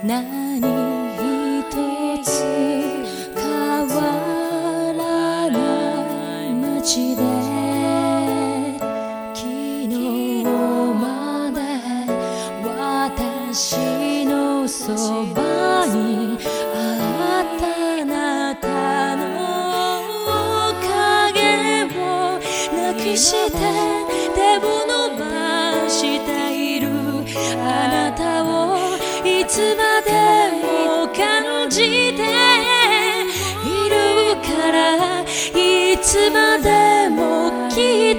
何一つ変わらない街で昨日まで私のそばにあったあなたの影をなくして手を伸ばしているあなたをいつまでも感じているからいつまでも